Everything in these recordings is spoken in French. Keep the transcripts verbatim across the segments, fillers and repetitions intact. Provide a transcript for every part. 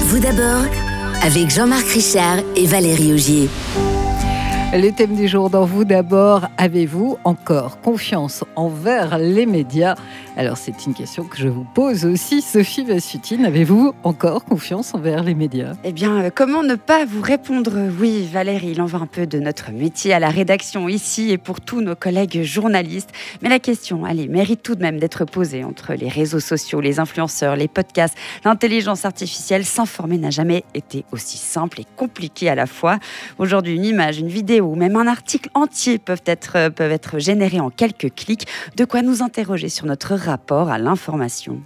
Vous d'abord, avec Jean-Marc Richard et Valérie Augier. Le thème du jour dans Vous d'abord, avez-vous encore confiance envers les médias ? Alors c'est une question que je vous pose aussi, Sophie Vassutine, avez-vous encore confiance envers les médias ? Eh bien, euh, comment ne pas vous répondre oui, Valérie, il en va un peu de notre métier à la rédaction ici et pour tous nos collègues journalistes. Mais la question, allez, mérite tout de même d'être posée entre les réseaux sociaux, les influenceurs, les podcasts, l'intelligence artificielle. S'informer n'a jamais été aussi simple et compliqué à la fois. Aujourd'hui, une image, une vidéo ou même un article entier peuvent être, peuvent être générés en quelques clics. De quoi nous interroger sur notre rapport à l'information.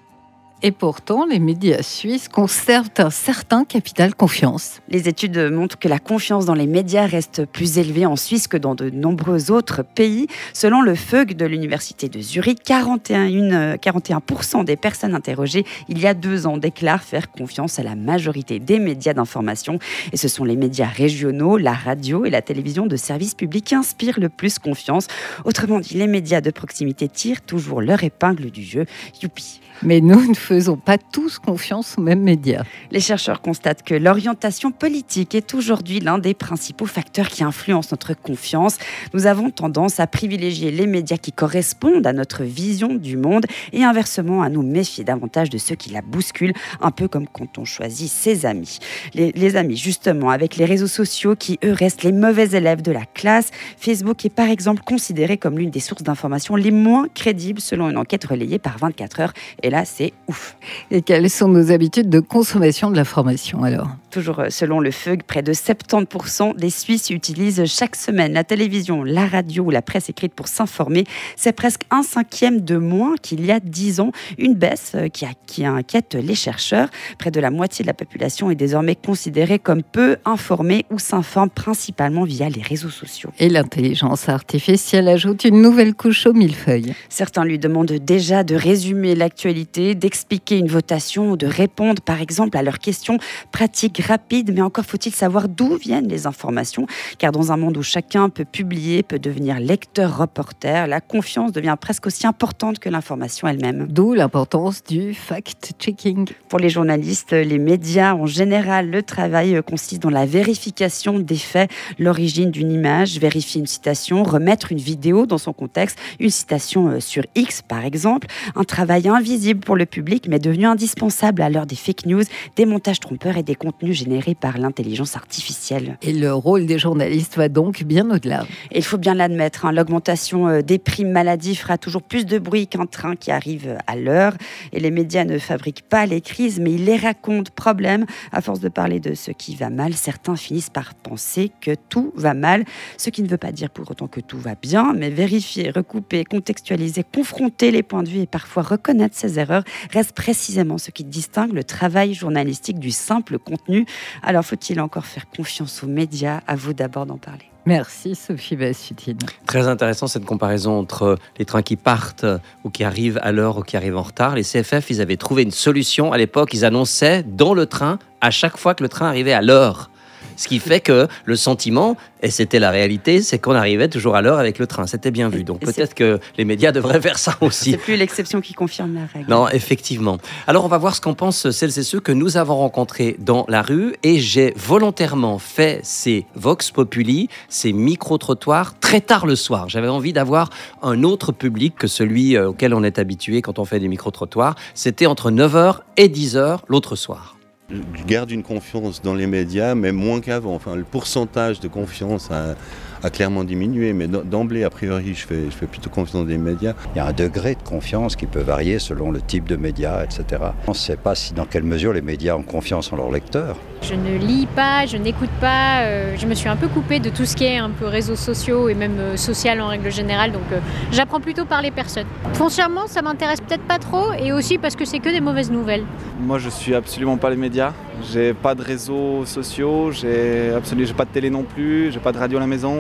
Et pourtant, les médias suisses conservent un certain capital confiance. Les études montrent que la confiance dans les médias reste plus élevée en Suisse que dans de nombreux autres pays. Selon le F E G de l'Université de Zurich, quarante et un pour cent des personnes interrogées il y a deux ans déclarent faire confiance à la majorité des médias d'information. Et ce sont les médias régionaux, la radio et la télévision de service public qui inspirent le plus confiance. Autrement dit, les médias de proximité tirent toujours leur épingle du jeu. Youpi! Mais nous ne faisons pas tous confiance aux mêmes médias. Les chercheurs constatent que l'orientation politique est aujourd'hui l'un des principaux facteurs qui influencent notre confiance. Nous avons tendance à privilégier les médias qui correspondent à notre vision du monde et inversement à nous méfier davantage de ceux qui la bousculent, un peu comme quand on choisit ses amis. Les, les amis, justement, avec les réseaux sociaux qui, eux, restent les mauvais élèves de la classe. Facebook est par exemple considéré comme l'une des sources d'information les moins crédibles selon une enquête relayée par vingt-quatre heures. Et là, c'est ouf. Et quelles sont nos habitudes de consommation de l'information alors ? Toujours selon le F E G, près de soixante-dix pour cent des Suisses utilisent chaque semaine la télévision, la radio ou la presse écrite pour s'informer. C'est presque un cinquième de moins qu'il y a dix ans. Une baisse qui, a, qui inquiète les chercheurs. Près de la moitié de la population est désormais considérée comme peu informée ou s'informe principalement via les réseaux sociaux. Et l'intelligence artificielle ajoute une nouvelle couche au millefeuille. Certains lui demandent déjà de résumer l'actualité, d'expliquer une votation ou de répondre par exemple à leurs questions pratiques rapides. Mais encore faut-il savoir d'où viennent les informations, car dans un monde où chacun peut publier, peut devenir lecteur, reporter, la confiance devient presque aussi importante que l'information elle-même. D'où l'importance du fact-checking. Pour les journalistes, les médias en général, le travail consiste dans la vérification des faits, l'origine d'une image, vérifier une citation, remettre une vidéo dans son contexte, une citation sur X par exemple, un travail invisible pour le public mais devenu indispensable à l'heure des fake news, des montages trompeurs et des contenus générés par l'intelligence artificielle. Et le rôle des journalistes va donc bien au-delà. Et il faut bien l'admettre, hein, l'augmentation des primes maladie fera toujours plus de bruit qu'un train qui arrive à l'heure. Et les médias ne fabriquent pas les crises, mais ils les racontent. Problème, à force de parler de ce qui va mal, certains finissent par penser que tout va mal. Ce qui ne veut pas dire pour autant que tout va bien, mais vérifier, recouper, contextualiser, confronter les points de vue et parfois reconnaître ses erreurs reste précisément ce qui distingue le travail journalistique du simple contenu. Alors faut-il encore faire confiance aux médias ? À vous d'abord d'en parler. Merci Sophie Vassutine. Très intéressant cette comparaison entre les trains qui partent ou qui arrivent à l'heure ou qui arrivent en retard. Les C F F, ils avaient trouvé une solution à l'époque. Ils annonçaient dans le train à chaque fois que le train arrivait à l'heure. Ce qui fait que le sentiment, et c'était la réalité, c'est qu'on arrivait toujours à l'heure avec le train. C'était bien vu. Donc et peut-être c'est... que les médias devraient faire ça aussi. C'est plus l'exception qui confirme la règle. Non, effectivement. Alors on va voir ce qu'en pensent celles et ceux que nous avons rencontrés dans la rue. Et j'ai volontairement fait ces Vox Populi, ces micro-trottoirs, très tard le soir. J'avais envie d'avoir un autre public que celui auquel on est habitué quand on fait des micro-trottoirs. C'était entre neuf heures et dix heures l'autre soir. Je garde une confiance dans les médias, mais moins qu'avant. Enfin, le pourcentage de confiance a, a clairement diminué, mais d'emblée, a priori, je fais, je fais plutôt confiance dans les médias. Il y a un degré de confiance qui peut varier selon le type de médias, et cetera. On ne sait pas si, dans quelle mesure les médias ont confiance en leurs lecteurs. Je ne lis pas, je n'écoute pas, euh, je me suis un peu coupée de tout ce qui est un peu réseaux sociaux et même euh, social en règle générale, donc euh, j'apprends plutôt par les personnes. Foncièrement, ça m'intéresse peut-être pas trop, et aussi parce que c'est que des mauvaises nouvelles. Moi, je suis absolument pas les médias. J'ai pas de réseaux sociaux, j'ai absolument, j'ai pas de télé non plus, j'ai pas de radio à la maison.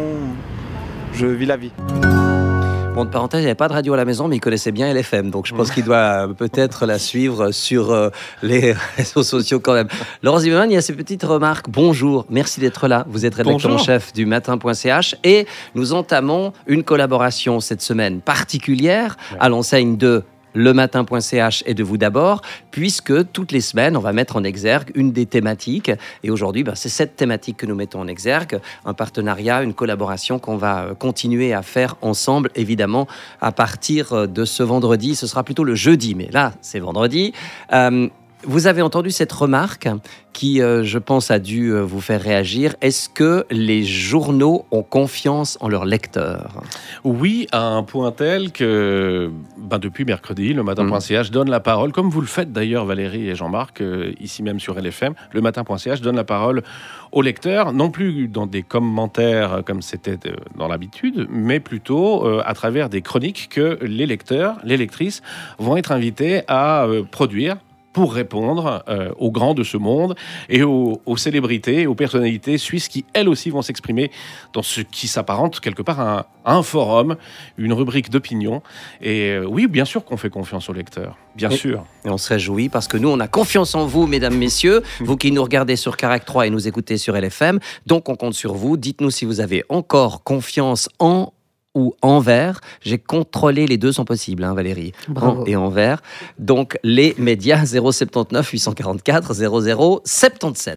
Je vis la vie. Bon, de parenthèse, il n'y avait pas de radio à la maison, mais il connaissait bien L F M. Donc, je pense qu'il doit peut-être la suivre sur euh, les réseaux sociaux quand même. Laurent Zimmermann, il y a ces petites remarques. Bonjour, merci d'être là. Vous êtes rédacteur en chef du matin point c h et nous entamons une collaboration cette semaine particulière ouais. à l'enseigne de lematin point c h et de vous d'abord, puisque toutes les semaines, on va mettre en exergue une des thématiques. Et aujourd'hui, ben, c'est cette thématique que nous mettons en exergue, un partenariat, une collaboration qu'on va continuer à faire ensemble, évidemment, à partir de ce vendredi. Ce sera plutôt le jeudi, mais là, c'est vendredi. Euh, Vous avez entendu cette remarque qui, euh, je pense, a dû euh, vous faire réagir. Est-ce que les journaux ont confiance en leurs lecteurs ? Oui, à un point tel que ben, depuis mercredi, le matin point c h donne la parole, comme vous le faites d'ailleurs Valérie et Jean-Marc, euh, ici même sur L F M, le matin point c h donne la parole aux lecteurs, non plus dans des commentaires comme c'était euh, dans l'habitude, mais plutôt euh, à travers des chroniques que les lecteurs, les lectrices vont être invités à euh, produire pour répondre euh, aux grands de ce monde et aux, aux célébrités, aux personnalités suisses qui, elles aussi, vont s'exprimer dans ce qui s'apparente quelque part à un, à un forum, une rubrique d'opinion. Et euh, oui, bien sûr qu'on fait confiance aux lecteurs, bien et, sûr. Et on se réjouit parce que nous, on a confiance en vous, mesdames, messieurs, vous qui nous regardez sur Carac trois et nous écoutez sur L F M. Donc, on compte sur vous. Dites-nous si vous avez encore confiance en ou envers. J'ai contrôlé, les deux sont possibles, hein, Valérie. Bravo. En et envers. Donc, les médias zéro sept neuf huit cent quarante-quatre zéro zéro sept sept.